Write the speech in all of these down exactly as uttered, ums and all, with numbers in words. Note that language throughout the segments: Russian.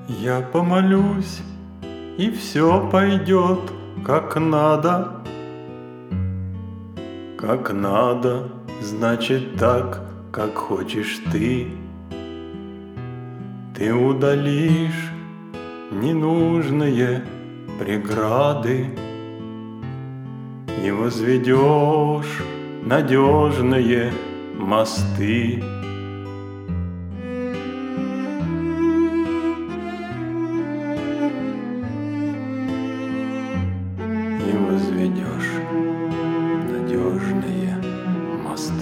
Я помолюсь, и все пойдет как надо. Как надо, значит так, как хочешь ты. Ты удалишь ненужные преграды и возведешь надежные мосты. И возведешь надежные мосты.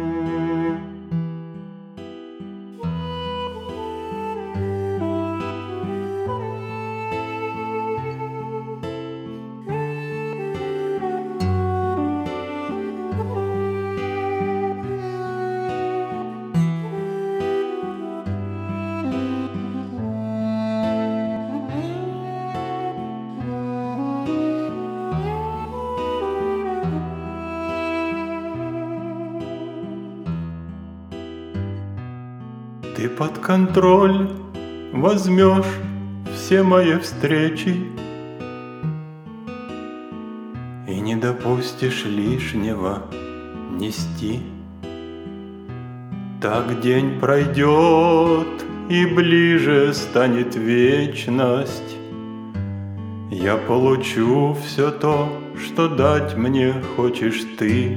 Ты под контроль возьмешь все мои встречи и не допустишь лишнего нести. Так день пройдет, и ближе станет вечность. Я получу все то, что дать мне хочешь ты.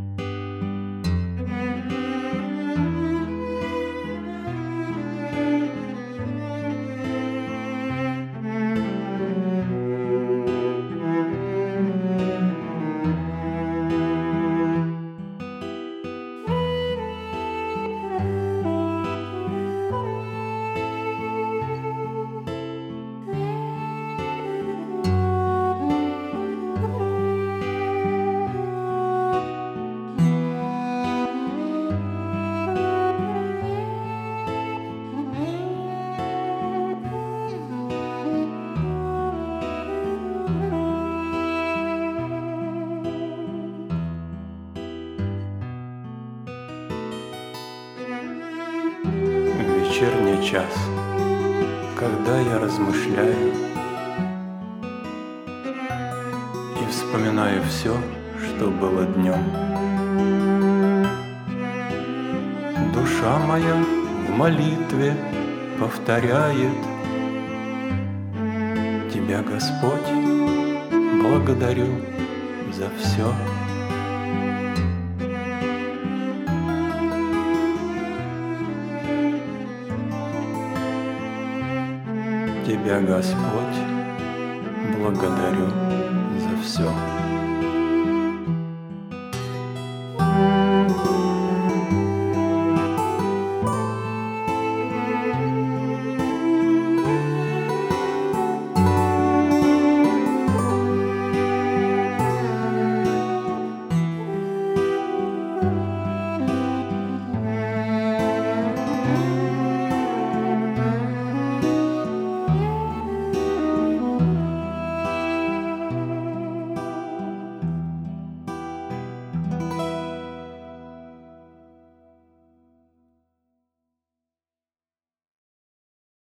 Вечерний час, когда я размышляю и вспоминаю все, что было днем. Душа моя в молитве повторяет: Тебя, Господь, благодарю за все. Тебя, Господь, благодарю за все.